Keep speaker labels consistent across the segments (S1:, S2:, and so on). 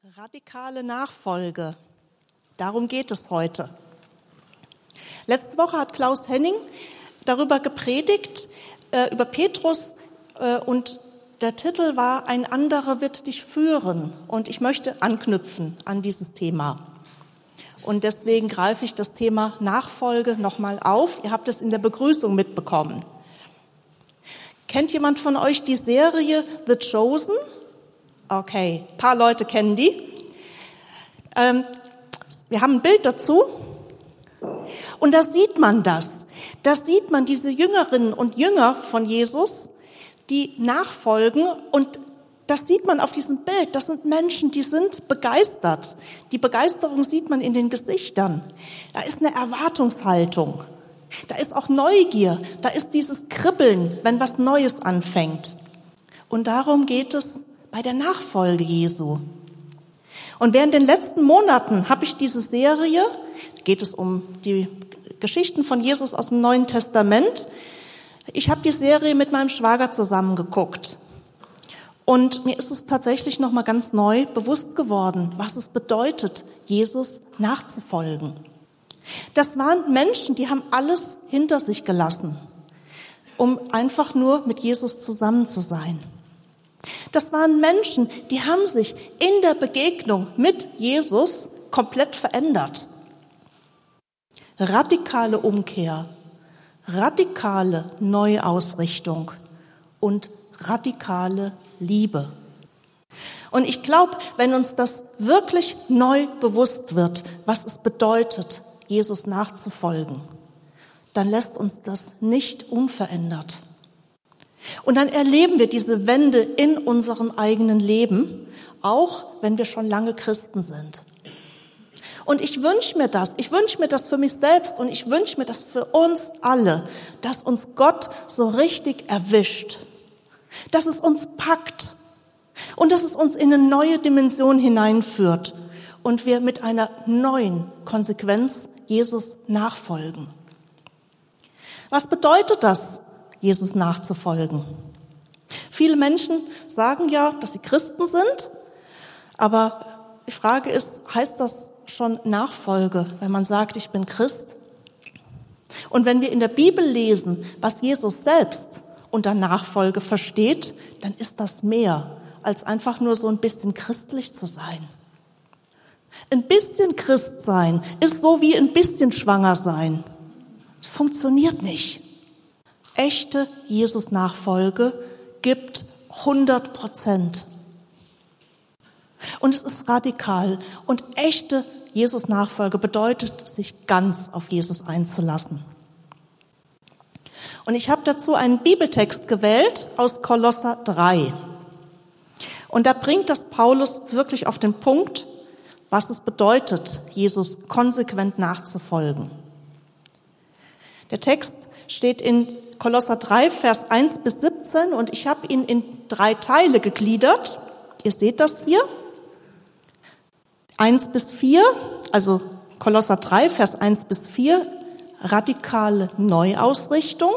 S1: Radikale Nachfolge. Darum geht es heute. Letzte Woche hat Klaus Henning darüber gepredigt, über Petrus, und der Titel war "Ein anderer wird dich führen". Und ich möchte anknüpfen an dieses Thema. Und deswegen greife ich das Thema Nachfolge nochmal auf. Ihr habt es in der Begrüßung mitbekommen. Kennt jemand von euch die Serie The Chosen? Okay, ein paar Leute kennen die. Wir haben ein Bild dazu. Und da sieht man das. Da sieht man diese Jüngerinnen und Jünger von Jesus, die nachfolgen. Und das sieht man auf diesem Bild. Das sind Menschen, die sind begeistert. Die Begeisterung sieht man in den Gesichtern. Da ist eine Erwartungshaltung. Da ist auch Neugier. Da ist dieses Kribbeln, wenn was Neues anfängt. Und darum geht es bei der Nachfolge Jesu. Und während den letzten Monaten habe ich diese Serie, geht es um die Geschichten von Jesus aus dem Neuen Testament. Ich habe die Serie mit meinem Schwager zusammen geguckt. Und mir ist es tatsächlich nochmal ganz neu bewusst geworden, was es bedeutet, Jesus nachzufolgen. Das waren Menschen, die haben alles hinter sich gelassen, um einfach nur mit Jesus zusammen zu sein. Das waren Menschen, die haben sich in der Begegnung mit Jesus komplett verändert. Radikale Umkehr, radikale Neuausrichtung und radikale Liebe. Und ich glaube, wenn uns das wirklich neu bewusst wird, was es bedeutet, Jesus nachzufolgen, dann lässt uns das nicht unverändert. Und dann erleben wir diese Wende in unserem eigenen Leben, auch wenn wir schon lange Christen sind. Und ich wünsche mir das für mich selbst und ich wünsche mir das für uns alle, dass uns Gott so richtig erwischt, dass es uns packt und dass es uns in eine neue Dimension hineinführt und wir mit einer neuen Konsequenz Jesus nachfolgen. Was bedeutet das, Jesus nachzufolgen? Viele Menschen sagen ja, dass sie Christen sind, aber die Frage ist, heißt das schon Nachfolge, wenn man sagt, ich bin Christ? Und wenn wir in der Bibel lesen, was Jesus selbst unter Nachfolge versteht, dann ist das mehr, als einfach nur so ein bisschen christlich zu sein. Ein bisschen Christ sein ist so wie ein bisschen schwanger sein. Das funktioniert nicht. Echte Jesus-Nachfolge gibt 100%. Und es ist radikal. Und echte Jesus-Nachfolge bedeutet, sich ganz auf Jesus einzulassen. Und ich habe dazu einen Bibeltext gewählt aus Kolosser 3. Und da bringt das Paulus wirklich auf den Punkt, was es bedeutet, Jesus konsequent nachzufolgen. Der Text steht in Kolosser 3, Vers 1 bis 17 und ich habe ihn in 3 Teile gegliedert. Ihr seht das hier. 1 bis 4, also Kolosser 3, Vers 1 bis 4, radikale Neuausrichtung.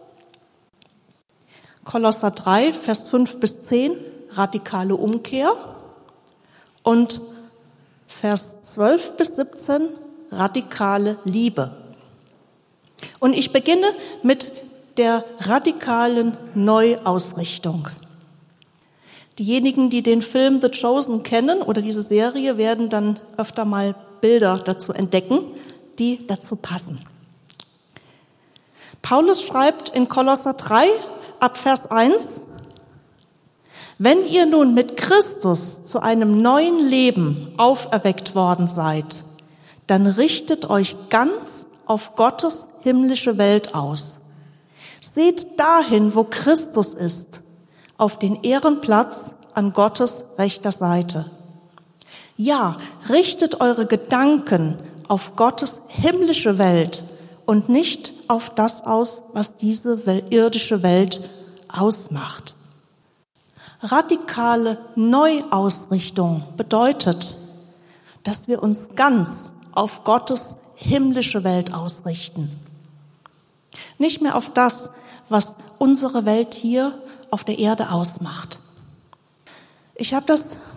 S1: Kolosser 3, Vers 5 bis 10, radikale Umkehr. Und Vers 12 bis 17, radikale Liebe. Und ich beginne mit der radikalen Neuausrichtung. Diejenigen, die den Film The Chosen kennen oder diese Serie, werden dann öfter mal Bilder dazu entdecken, die dazu passen. Paulus schreibt in Kolosser 3 ab Vers 1, wenn ihr nun mit Christus zu einem neuen Leben auferweckt worden seid, dann richtet euch ganz auf Gottes himmlische Welt aus. Seht dahin, wo Christus ist, auf den Ehrenplatz an Gottes rechter Seite. Ja, richtet eure Gedanken auf Gottes himmlische Welt und nicht auf das aus, was diese irdische Welt ausmacht. Radikale Neuausrichtung bedeutet, dass wir uns ganz auf Gottes himmlische Welt ausrichten. Nicht mehr auf das, was unsere Welt hier auf der Erde ausmacht. Ich habe das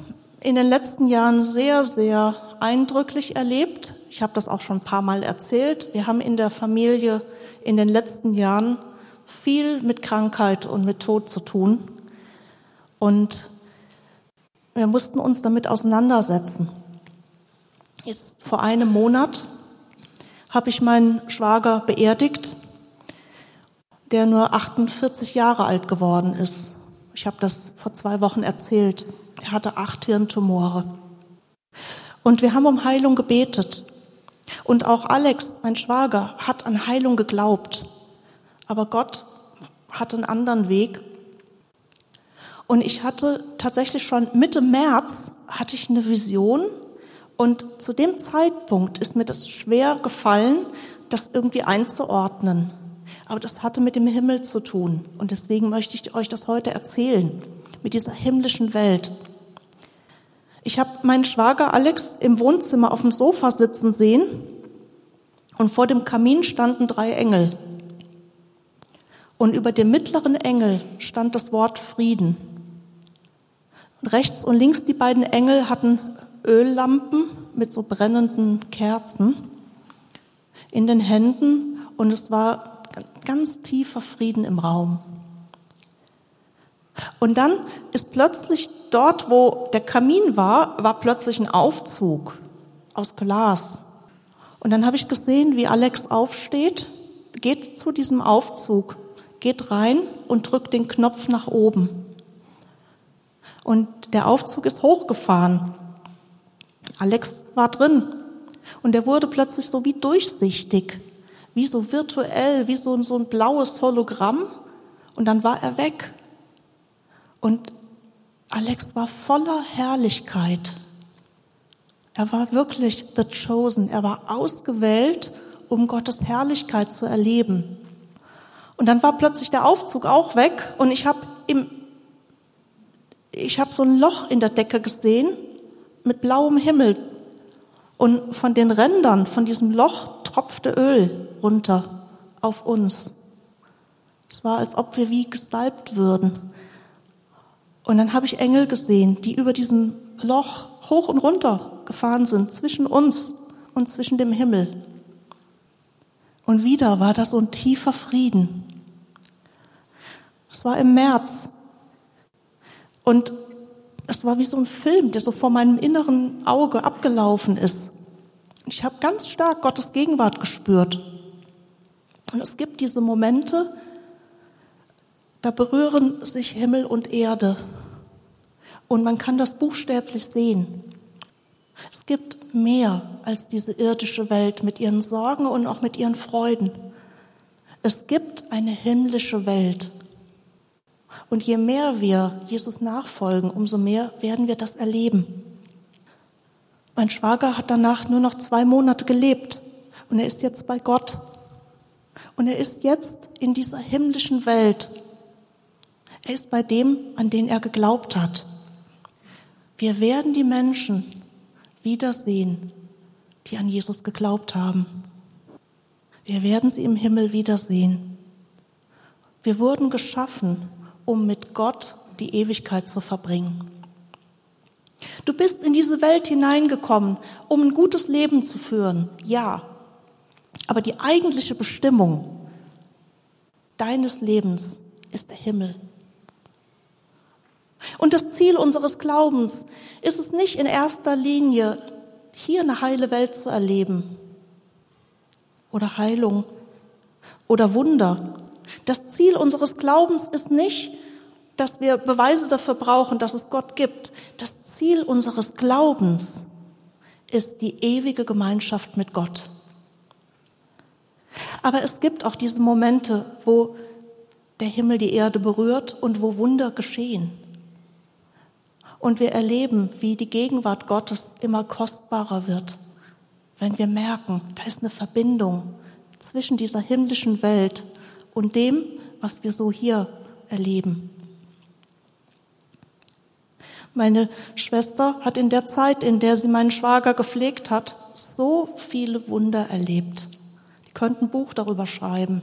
S1: in den letzten Jahren sehr, sehr eindrücklich erlebt. Ich habe das auch schon ein paar Mal erzählt. Wir haben in der Familie in den letzten Jahren viel mit Krankheit und mit Tod zu tun. Und wir mussten uns damit auseinandersetzen. Jetzt vor einem Monat habe ich meinen Schwager beerdigt, der nur 48 Jahre alt geworden ist. Ich habe das vor 2 Wochen erzählt. Er hatte 8 Hirntumore. Und wir haben um Heilung gebetet. Und auch Alex, mein Schwager, hat an Heilung geglaubt. Aber Gott hat einen anderen Weg. Und ich hatte tatsächlich schon Mitte März hatte ich eine Vision. Und zu dem Zeitpunkt ist mir das schwer gefallen, das irgendwie einzuordnen. Aber das hatte mit dem Himmel zu tun. Und deswegen möchte ich euch das heute erzählen, mit dieser himmlischen Welt. Ich habe meinen Schwager Alex im Wohnzimmer auf dem Sofa sitzen sehen und vor dem Kamin standen 3 Engel. Und über dem mittleren Engel stand das Wort Frieden. Und rechts und links die beiden Engel hatten Öllampen mit so brennenden Kerzen in den Händen und es war ganz tiefer Frieden im Raum. Und dann ist plötzlich dort, wo der Kamin war plötzlich ein Aufzug aus Glas. Und dann habe ich gesehen, wie Alex aufsteht, geht zu diesem Aufzug, geht rein und drückt den Knopf nach oben. Und der Aufzug ist hochgefahren. Alex war drin und er wurde plötzlich so wie durchsichtig, wie so virtuell, wie so ein blaues Hologramm und dann war er weg. Und Alex war voller Herrlichkeit. Er war wirklich the chosen, er war ausgewählt, um Gottes Herrlichkeit zu erleben. Und dann war plötzlich der Aufzug auch weg und ich habe so ein Loch in der Decke gesehen mit blauem Himmel und von den Rändern von diesem Loch tropfte Öl runter auf uns. Es war, als ob wir wie gesalbt würden. Und dann habe ich Engel gesehen, die über diesem Loch hoch und runter gefahren sind, zwischen uns und zwischen dem Himmel. Und wieder war da so ein tiefer Frieden. Es war im März. Und es war wie so ein Film, der so vor meinem inneren Auge abgelaufen ist. Ich habe ganz stark Gottes Gegenwart gespürt. Und es gibt diese Momente, da berühren sich Himmel und Erde. Und man kann das buchstäblich sehen. Es gibt mehr als diese irdische Welt mit ihren Sorgen und auch mit ihren Freuden. Es gibt eine himmlische Welt. Und je mehr wir Jesus nachfolgen, umso mehr werden wir das erleben. Mein Schwager hat danach nur noch 2 Monate gelebt und er ist jetzt bei Gott. Und er ist jetzt in dieser himmlischen Welt. Er ist bei dem, an den er geglaubt hat. Wir werden die Menschen wiedersehen, die an Jesus geglaubt haben. Wir werden sie im Himmel wiedersehen. Wir wurden geschaffen, um mit Gott die Ewigkeit zu verbringen. Du bist in diese Welt hineingekommen, um ein gutes Leben zu führen, ja. Aber die eigentliche Bestimmung deines Lebens ist der Himmel. Und das Ziel unseres Glaubens ist es nicht in erster Linie, hier eine heile Welt zu erleben oder Heilung oder Wunder. Das Ziel unseres Glaubens ist nicht, dass wir Beweise dafür brauchen, dass es Gott gibt. Das Ziel unseres Glaubens ist die ewige Gemeinschaft mit Gott. Aber es gibt auch diese Momente, wo der Himmel die Erde berührt und wo Wunder geschehen. Und wir erleben, wie die Gegenwart Gottes immer kostbarer wird, wenn wir merken, da ist eine Verbindung zwischen dieser himmlischen Welt und dem, was wir so hier erleben. Meine Schwester hat in der Zeit, in der sie meinen Schwager gepflegt hat, so viele Wunder erlebt. Die könnten ein Buch darüber schreiben.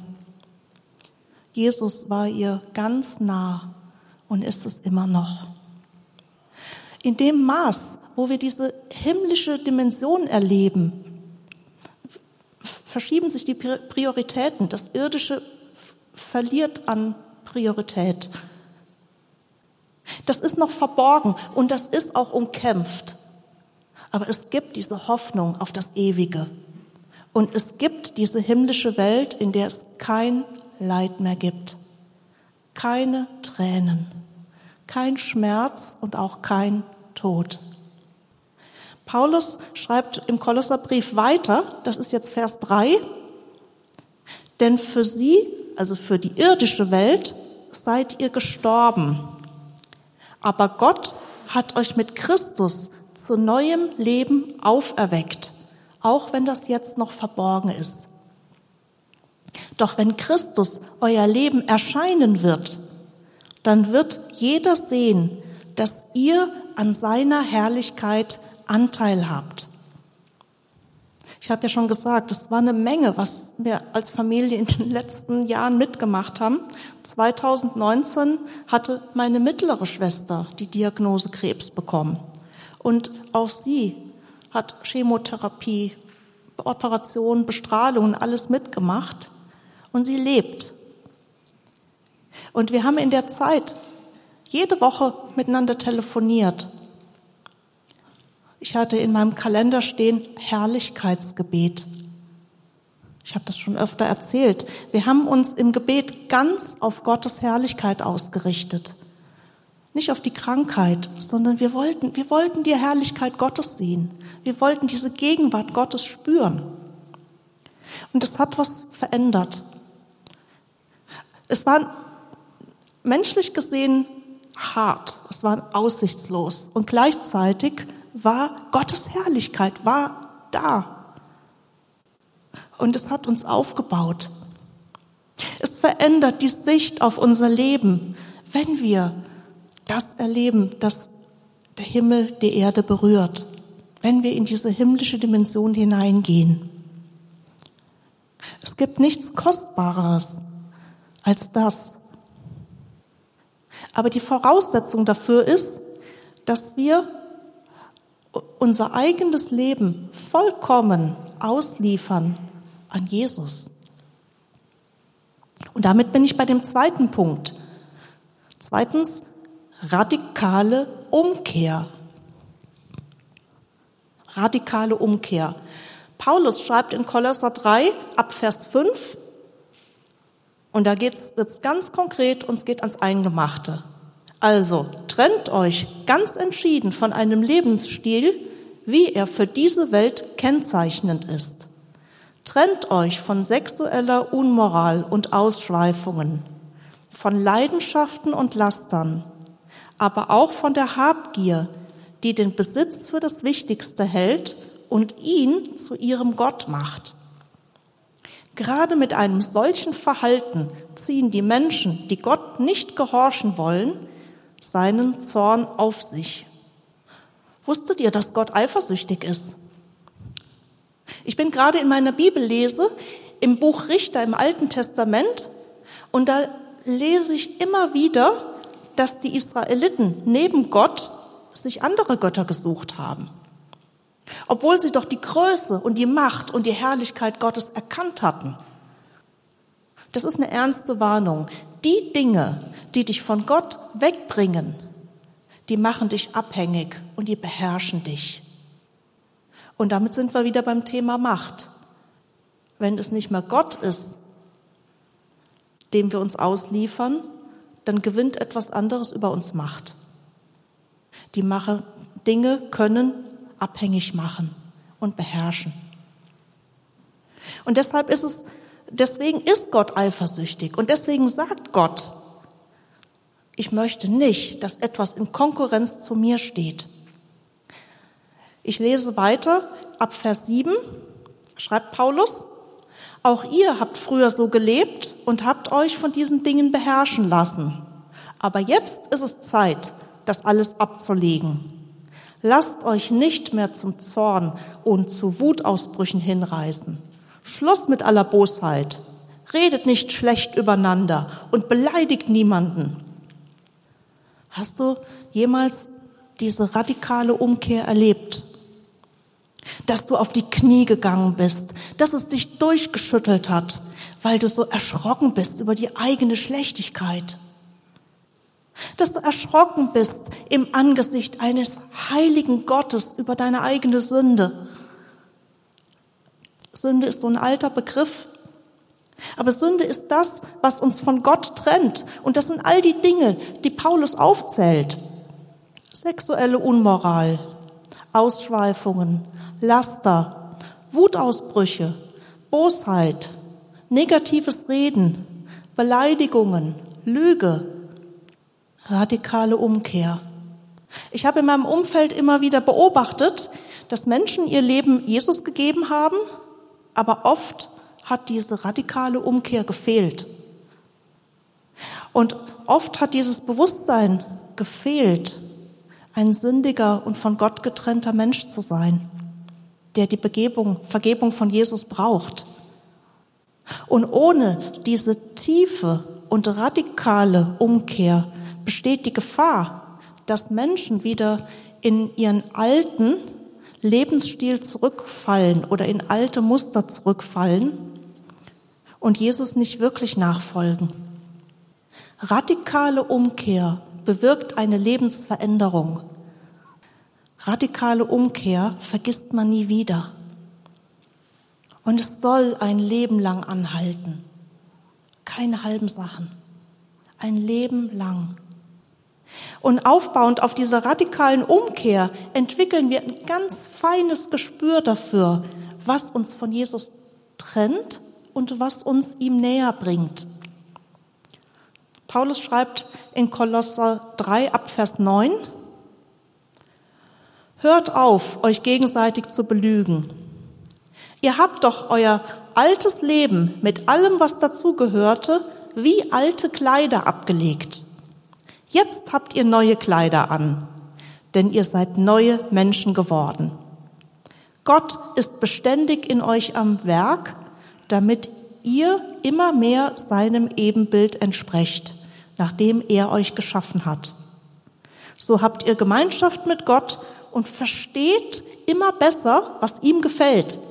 S1: Jesus war ihr ganz nah und ist es immer noch. In dem Maß, wo wir diese himmlische Dimension erleben, verschieben sich die Prioritäten. Das Irdische verliert an Priorität. Das ist noch verborgen und das ist auch umkämpft. Aber es gibt diese Hoffnung auf das Ewige. Und es gibt diese himmlische Welt, in der es kein Leid mehr gibt. Keine Tränen, kein Schmerz und auch kein Tod. Paulus schreibt im Kolosserbrief weiter, das ist jetzt Vers 3, denn für sie, also für die irdische Welt, seid ihr gestorben. Aber Gott hat euch mit Christus zu neuem Leben auferweckt, auch wenn das jetzt noch verborgen ist. Doch wenn Christus euer Leben erscheinen wird, dann wird jeder sehen, dass ihr an seiner Herrlichkeit Anteil habt. Ich habe ja schon gesagt, es war eine Menge, was wir als Familie in den letzten Jahren mitgemacht haben. 2019 hatte meine mittlere Schwester die Diagnose Krebs bekommen. Und auch sie hat Chemotherapie, Operationen, Bestrahlungen, alles mitgemacht. Und sie lebt. Und wir haben in der Zeit jede Woche miteinander telefoniert. Ich hatte in meinem Kalender stehen Herrlichkeitsgebet. Ich habe das schon öfter erzählt. Wir haben uns im Gebet ganz auf Gottes Herrlichkeit ausgerichtet. Nicht auf die Krankheit, sondern wir wollten die Herrlichkeit Gottes sehen. Wir wollten diese Gegenwart Gottes spüren. Und es hat was verändert. Es war menschlich gesehen hart, es war aussichtslos und gleichzeitig war Gottes Herrlichkeit, war da. Und es hat uns aufgebaut. Es verändert die Sicht auf unser Leben, wenn wir das erleben, dass der Himmel die Erde berührt, wenn wir in diese himmlische Dimension hineingehen. Es gibt nichts Kostbareres als das. Aber die Voraussetzung dafür ist, dass wir unser eigenes Leben vollkommen ausliefern an Jesus. Und damit bin ich bei dem zweiten Punkt. Zweitens, radikale Umkehr. Radikale Umkehr. Paulus schreibt in Kolosser 3 ab Vers 5, und da wird's ganz konkret und es geht ans Eingemachte. Also, trennt euch ganz entschieden von einem Lebensstil, wie er für diese Welt kennzeichnend ist. Trennt euch von sexueller Unmoral und Ausschweifungen, von Leidenschaften und Lastern, aber auch von der Habgier, die den Besitz für das Wichtigste hält und ihn zu ihrem Gott macht. Gerade mit einem solchen Verhalten ziehen die Menschen, die Gott nicht gehorchen wollen, seinen Zorn auf sich. Wusstet ihr, dass Gott eifersüchtig ist? Ich bin gerade in meiner Bibellese im Buch Richter im Alten Testament und da lese ich immer wieder, dass die Israeliten neben Gott sich andere Götter gesucht haben. Obwohl sie doch die Größe und die Macht und die Herrlichkeit Gottes erkannt hatten. Das ist eine ernste Warnung. Die Dinge, die dich von Gott wegbringen, die machen dich abhängig und die beherrschen dich. Und damit sind wir wieder beim Thema Macht. Wenn es nicht mehr Gott ist, dem wir uns ausliefern, dann gewinnt etwas anderes über uns Macht. Die Dinge können abhängig machen und beherrschen. Und deswegen ist Gott eifersüchtig. Und deswegen sagt Gott, ich möchte nicht, dass etwas in Konkurrenz zu mir steht. Ich lese weiter, ab Vers 7, schreibt Paulus, auch ihr habt früher so gelebt und habt euch von diesen Dingen beherrschen lassen. Aber jetzt ist es Zeit, das alles abzulegen. Lasst euch nicht mehr zum Zorn und zu Wutausbrüchen hinreißen. Schluss mit aller Bosheit. Redet nicht schlecht übereinander und beleidigt niemanden. Hast du jemals diese radikale Umkehr erlebt? Dass du auf die Knie gegangen bist, dass es dich durchgeschüttelt hat, weil du so erschrocken bist über die eigene Schlechtigkeit. Dass du erschrocken bist im Angesicht eines heiligen Gottes über deine eigene Sünde. Sünde ist so ein alter Begriff, aber Sünde ist das, was uns von Gott trennt. Und das sind all die Dinge, die Paulus aufzählt. Sexuelle Unmoral, Ausschweifungen, Laster, Wutausbrüche, Bosheit, negatives Reden, Beleidigungen, Lüge, radikale Umkehr. Ich habe in meinem Umfeld immer wieder beobachtet, dass Menschen ihr Leben Jesus gegeben haben, aber oft hat diese radikale Umkehr gefehlt. Und oft hat dieses Bewusstsein gefehlt, ein sündiger und von Gott getrennter Mensch zu sein, der die Vergebung von Jesus braucht. Und ohne diese tiefe und radikale Umkehr besteht die Gefahr, dass Menschen wieder in ihren alten Lebensstil zurückfallen oder in alte Muster zurückfallen und Jesus nicht wirklich nachfolgen. Radikale Umkehr bewirkt eine Lebensveränderung. Radikale Umkehr vergisst man nie wieder. Und es soll ein Leben lang anhalten. Keine halben Sachen. Ein Leben lang. Und aufbauend auf dieser radikalen Umkehr entwickeln wir ein ganz feines Gespür dafür, was uns von Jesus trennt und was uns ihm näher bringt. Paulus schreibt in Kolosser 3 ab Vers 9: Hört auf, euch gegenseitig zu belügen. Ihr habt doch euer altes Leben mit allem, was dazugehörte, wie alte Kleider abgelegt. Jetzt habt ihr neue Kleider an, denn ihr seid neue Menschen geworden. Gott ist beständig in euch am Werk, damit ihr immer mehr seinem Ebenbild entsprecht, nachdem er euch geschaffen hat. So habt ihr Gemeinschaft mit Gott und versteht immer besser, was ihm gefällt.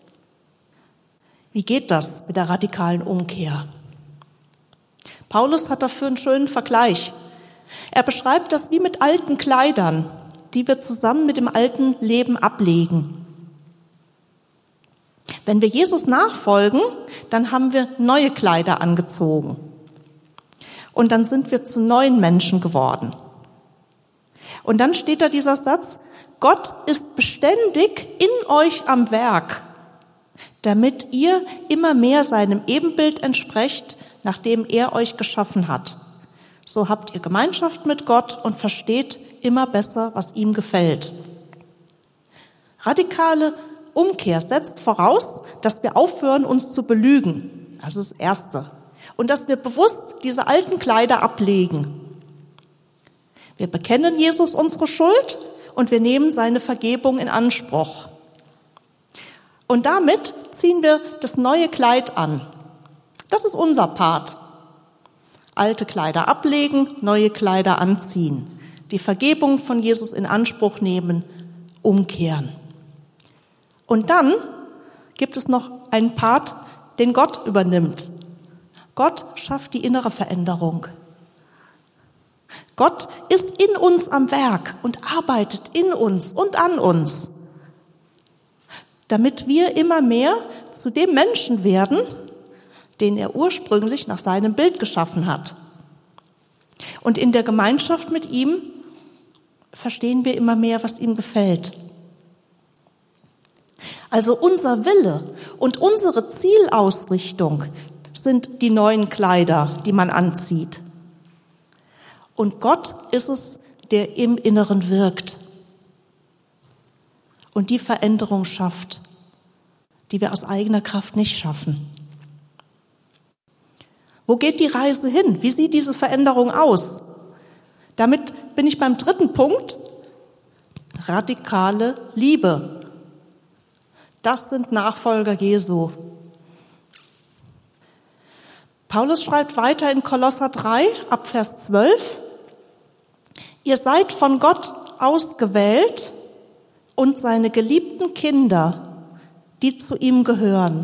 S1: Wie geht das mit der radikalen Umkehr? Paulus hat dafür einen schönen Vergleich. Er beschreibt das wie mit alten Kleidern, die wir zusammen mit dem alten Leben ablegen. Wenn wir Jesus nachfolgen, dann haben wir neue Kleider angezogen. Und dann sind wir zu neuen Menschen geworden. Und dann steht da dieser Satz: Gott ist beständig in euch am Werk, damit ihr immer mehr seinem Ebenbild entsprecht, nachdem er euch geschaffen hat. So habt ihr Gemeinschaft mit Gott und versteht immer besser, was ihm gefällt. Radikale Umkehr setzt voraus, dass wir aufhören, uns zu belügen. Das ist das Erste. Und dass wir bewusst diese alten Kleider ablegen. Wir bekennen Jesus unsere Schuld und wir nehmen seine Vergebung in Anspruch. Und damit ziehen wir das neue Kleid an. Das ist unser Part. Alte Kleider ablegen, neue Kleider anziehen. Die Vergebung von Jesus in Anspruch nehmen, umkehren. Und dann gibt es noch einen Part, den Gott übernimmt. Gott schafft die innere Veränderung. Gott ist in uns am Werk und arbeitet in uns und an uns, damit wir immer mehr zu dem Menschen werden, den er ursprünglich nach seinem Bild geschaffen hat. Und in der Gemeinschaft mit ihm verstehen wir immer mehr, was ihm gefällt. Also unser Wille und unsere Zielausrichtung sind die neuen Kleider, die man anzieht. Und Gott ist es, der im Inneren wirkt und die Veränderung schafft, die wir aus eigener Kraft nicht schaffen. Wo geht die Reise hin? Wie sieht diese Veränderung aus? Damit bin ich beim dritten Punkt: radikale Liebe. Das sind Nachfolger Jesu. Paulus schreibt weiter in Kolosser 3 ab Vers 12: Ihr seid von Gott ausgewählt und seine geliebten Kinder, die zu ihm gehören.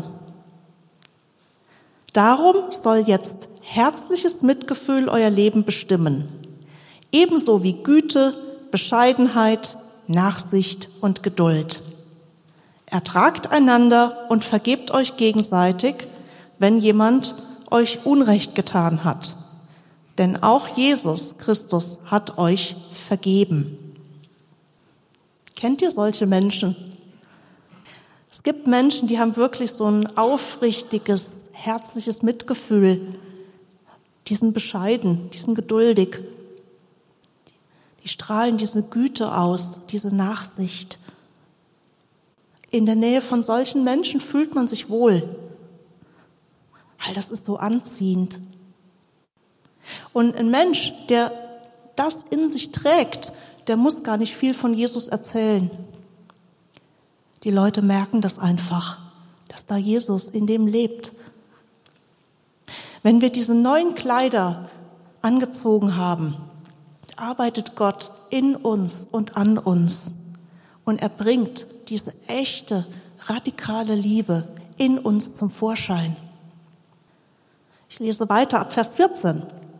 S1: Darum soll jetzt herzliches Mitgefühl euer Leben bestimmen, ebenso wie Güte, Bescheidenheit, Nachsicht und Geduld. Ertragt einander und vergebt euch gegenseitig, wenn jemand euch Unrecht getan hat. Denn auch Jesus Christus hat euch vergeben. Kennt ihr solche Menschen? Es gibt Menschen, die haben wirklich so ein aufrichtiges, herzliches Mitgefühl. Die sind bescheiden, die sind geduldig. Die strahlen diese Güte aus, diese Nachsicht. In der Nähe von solchen Menschen fühlt man sich wohl, weil das ist so anziehend. Und ein Mensch, der das in sich trägt, der muss gar nicht viel von Jesus erzählen. Die Leute merken das einfach, dass da Jesus in dem lebt. Wenn wir diese neuen Kleider angezogen haben, arbeitet Gott in uns und an uns. Und er bringt diese echte, radikale Liebe in uns zum Vorschein. Ich lese weiter ab Vers 14.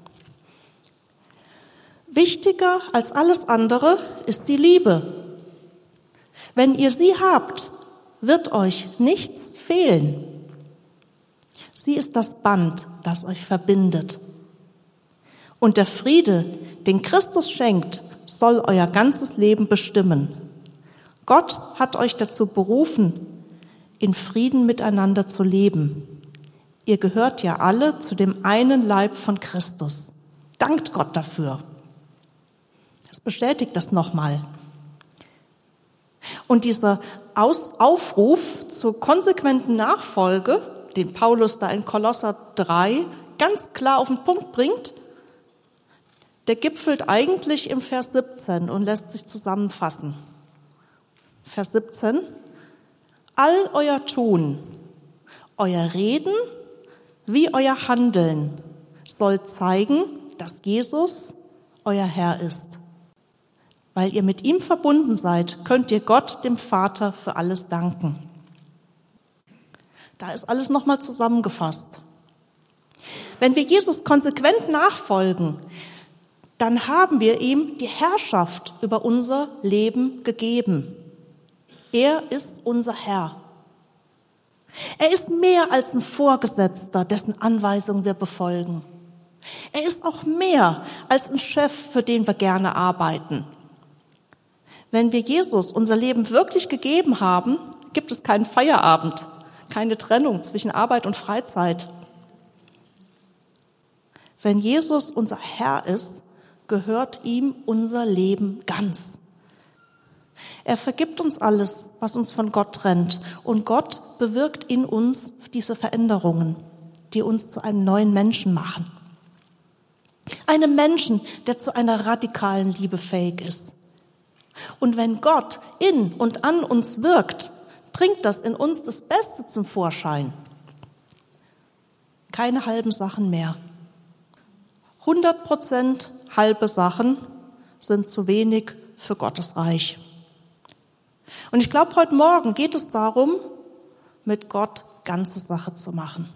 S1: Wichtiger als alles andere ist die Liebe. Wenn ihr sie habt, wird euch nichts fehlen. Sie ist das Band, das euch verbindet. Und der Friede, den Christus schenkt, soll euer ganzes Leben bestimmen. Gott hat euch dazu berufen, in Frieden miteinander zu leben. Ihr gehört ja alle zu dem einen Leib von Christus. Dankt Gott dafür. Das bestätigt das nochmal. Und dieser Aufruf zur konsequenten Nachfolge, den Paulus da in Kolosser 3 ganz klar auf den Punkt bringt, der gipfelt eigentlich im Vers 17 und lässt sich zusammenfassen. Vers 17. All euer Tun, euer Reden wie euer Handeln soll zeigen, dass Jesus euer Herr ist. Weil ihr mit ihm verbunden seid, könnt ihr Gott, dem Vater, für alles danken. Da ist alles nochmal zusammengefasst. Wenn wir Jesus konsequent nachfolgen, dann haben wir ihm die Herrschaft über unser Leben gegeben. Er ist unser Herr. Er ist mehr als ein Vorgesetzter, dessen Anweisungen wir befolgen. Er ist auch mehr als ein Chef, für den wir gerne arbeiten. Wenn wir Jesus unser Leben wirklich gegeben haben, gibt es keinen Feierabend, keine Trennung zwischen Arbeit und Freizeit. Wenn Jesus unser Herr ist, gehört ihm unser Leben ganz. Er vergibt uns alles, was uns von Gott trennt. Und Gott bewirkt in uns diese Veränderungen, die uns zu einem neuen Menschen machen. Einem Menschen, der zu einer radikalen Liebe fähig ist. Und wenn Gott in und an uns wirkt, bringt das in uns das Beste zum Vorschein. Keine halben Sachen mehr. 100% halbe Sachen sind zu wenig für Gottes Reich. Und ich glaube, heute Morgen geht es darum, mit Gott ganze Sache zu machen.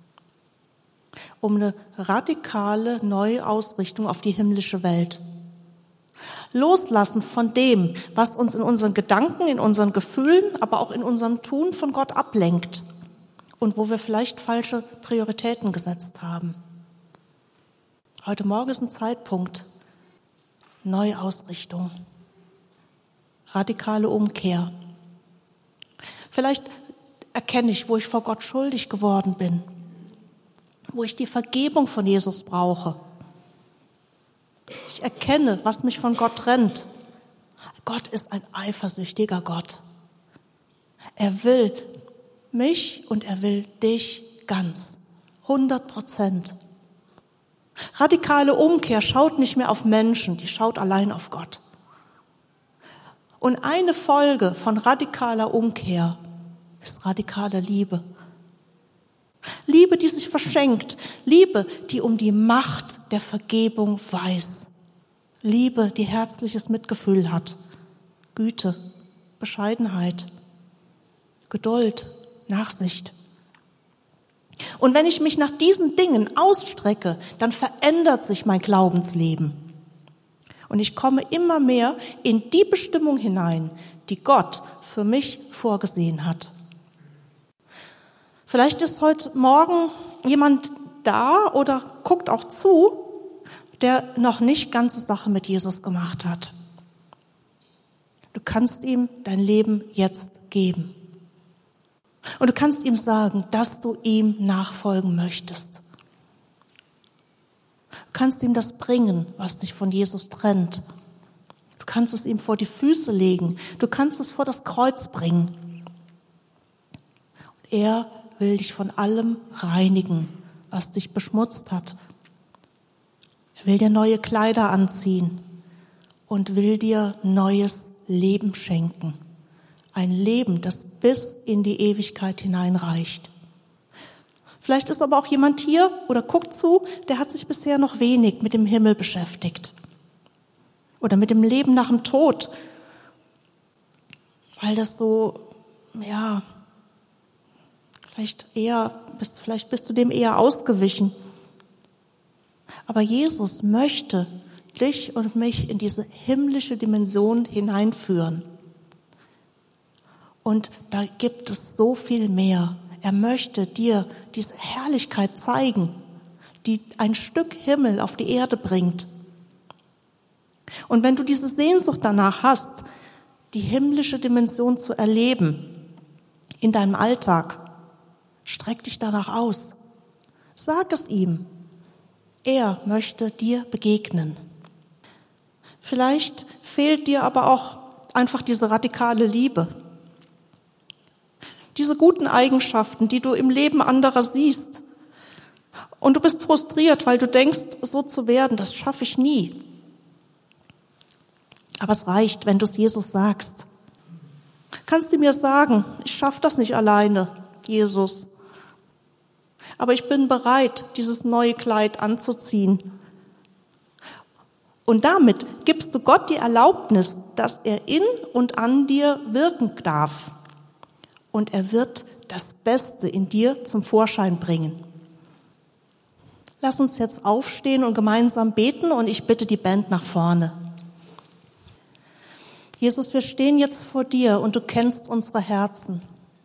S1: Um eine radikale neue Ausrichtung auf die himmlische Welt. Loslassen von dem, was uns in unseren Gedanken, in unseren Gefühlen, aber auch in unserem Tun von Gott ablenkt und wo wir vielleicht falsche Prioritäten gesetzt haben. Heute Morgen ist ein Zeitpunkt. Neuausrichtung. Radikale Umkehr. Vielleicht erkenne ich, wo ich vor Gott schuldig geworden bin, wo ich die Vergebung von Jesus brauche. Ich erkenne, was mich von Gott trennt. Gott ist ein eifersüchtiger Gott. Er will mich und er will dich ganz, 100%. Radikale Umkehr schaut nicht mehr auf Menschen, die schaut allein auf Gott. Und eine Folge von radikaler Umkehr ist radikale Liebe. Liebe, die sich verschenkt. Liebe, die um die Macht der Vergebung weiß. Liebe, die herzliches Mitgefühl hat, Güte, Bescheidenheit, Geduld, Nachsicht. Und wenn ich mich nach diesen Dingen ausstrecke, dann verändert sich mein Glaubensleben. Und ich komme immer mehr in die Bestimmung hinein, die Gott für mich vorgesehen hat. Vielleicht ist heute Morgen jemand da oder guckt auch zu, der noch nicht ganze Sache mit Jesus gemacht hat. Du kannst ihm dein Leben jetzt geben. Und du kannst ihm sagen, dass du ihm nachfolgen möchtest. Du kannst ihm das bringen, was dich von Jesus trennt. Du kannst es ihm vor die Füße legen. Du kannst es vor das Kreuz bringen. Er will dich von allem reinigen, was dich beschmutzt hat. Er will dir neue Kleider anziehen und will dir neues Leben schenken. Ein Leben, das bis in die Ewigkeit hineinreicht. Vielleicht ist aber auch jemand hier oder guckt zu, der hat sich bisher noch wenig mit dem Himmel beschäftigt. Oder mit dem Leben nach dem Tod. Weil das so, vielleicht bist du dem eher ausgewichen. Aber Jesus möchte dich und mich in diese himmlische Dimension hineinführen. Und da gibt es so viel mehr. Er möchte dir diese Herrlichkeit zeigen, die ein Stück Himmel auf die Erde bringt. Und wenn du diese Sehnsucht danach hast, die himmlische Dimension zu erleben in deinem Alltag, streck dich danach aus. Sag es ihm. Er möchte dir begegnen. Vielleicht fehlt dir aber auch einfach diese radikale Liebe. Diese guten Eigenschaften, die du im Leben anderer siehst. Und du bist frustriert, weil du denkst, so zu werden, das schaffe ich nie. Aber es reicht, wenn du es Jesus sagst. Kannst du mir sagen, ich schaffe das nicht alleine, Jesus. Aber ich bin bereit, dieses neue Kleid anzuziehen. Und damit gibst du Gott die Erlaubnis, dass er in und an dir wirken darf. Und er wird das Beste in dir zum Vorschein bringen. Lass uns jetzt aufstehen und gemeinsam beten und ich bitte die Band nach vorne. Jesus, wir stehen jetzt vor dir und du kennst unsere Herzen.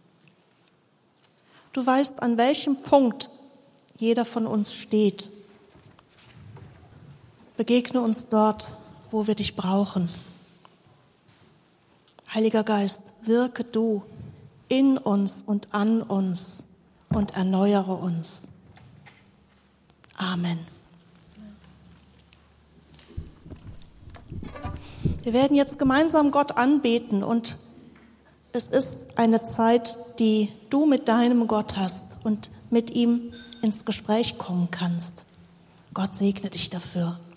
S1: Du weißt, an welchem Punkt jeder von uns steht. Begegne uns dort, wo wir dich brauchen. Heiliger Geist, wirke du in uns und an uns und erneuere uns. Amen. Wir werden jetzt gemeinsam Gott anbeten und es ist eine Zeit, die du mit deinem Gott hast und mit ihm ins Gespräch kommen kannst. Gott segne dich dafür.